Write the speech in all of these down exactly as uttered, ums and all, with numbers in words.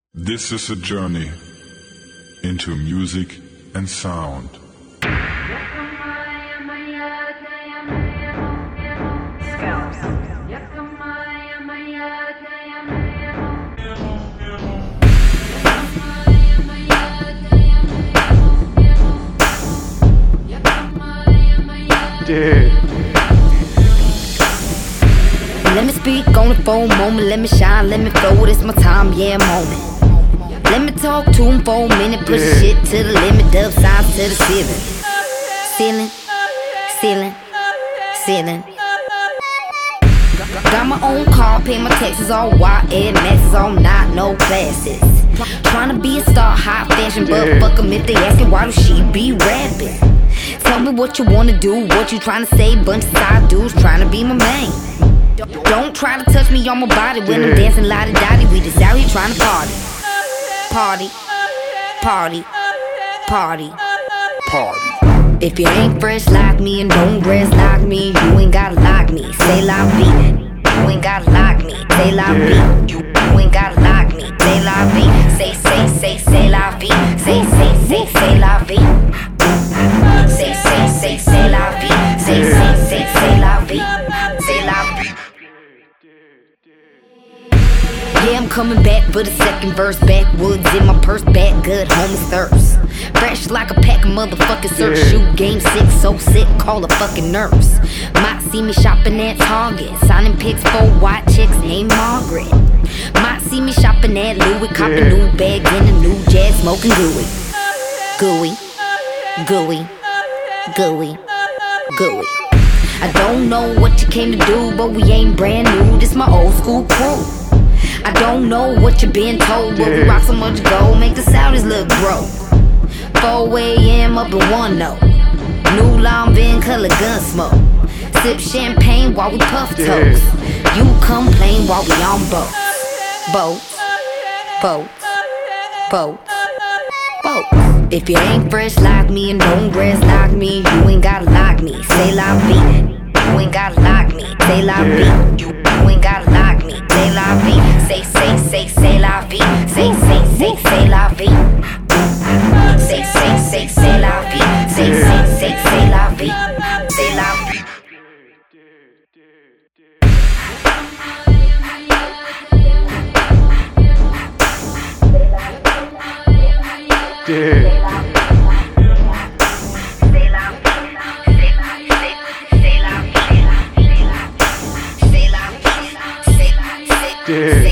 This is a journey into music and sound. Dude. Let me speak on the phone moment, let me shine, let me flow, this my time, yeah, moment. Let me talk to him for a minute, push Yeah. shit to the limit, dub signs to the ceiling. Ceiling, ceiling, ceiling. Got my own car, pay my taxes, all white, Air Maxes, all not, no classes. Tryna be a star, high fashion, but Yeah. fuck 'em if they asking why do she be rapping. Tell me what you wanna do, what you tryna say, bunch of side dudes tryna be my main. Don't try to touch me on my body when I'm Yeah. dancing lottie-dottie, we just out here tryna party. Party, party, party, party. If you ain't fresh like me and don't dress like me, you ain't gotta like me. Say la vie. You ain't gotta like me. Say la vie. You, you ain't gotta like me. Say la vie. Say, say, say, say la vie. Say, say, say, say la vie. Say, say, say, say la vie. Say, say, say, say la vie. Say la vie. Yeah, I'm coming back for the second verse. Backwoods in my purse, back good, homies thirst. Fresh like a pack of motherfucking search. Yeah. Shoot game sick, so sick, call a fucking nurse. Might see me shopping at Target, signing pics for white chicks named Margaret. Might see me shopping at Louis, cop a Yeah. new bag in a new jag, smoking gooey. Gooey, gooey, gooey, gooey. I don't know what you came to do, but we ain't brand new, this my old school crew. I don't know what you been told, but we Yeah. rock so much gold, make the Saudis look broke. four A M up in one note, new Long Vin color gun smoke. Sip champagne while we puff Yeah. toast. You complain while we on boats. Boats, boats, boats, boats. If you ain't fresh like me and don't dress like me, you ain't gotta like me. Say la vie. You ain't gotta like me. Say la vie. Yeah. You, you ain't gotta like me. Say la vie. Say, say, say, say la vie. Say, say, say, say la vie. Say, say, say, say la vie. Say, say, say, say la vie. Say la vie. Dude. Dude.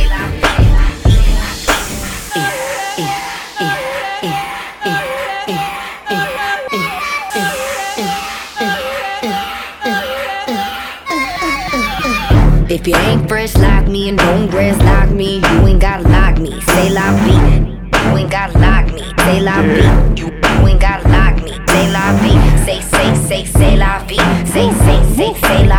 If you ain't fresh like me and don't dress like me, you ain't gotta like me. Say la vie. You ain't gotta like me. Say la vie. You, you ain't gotta like me. Say la vie. Say, say, say, say la vie. Say, say, say, say la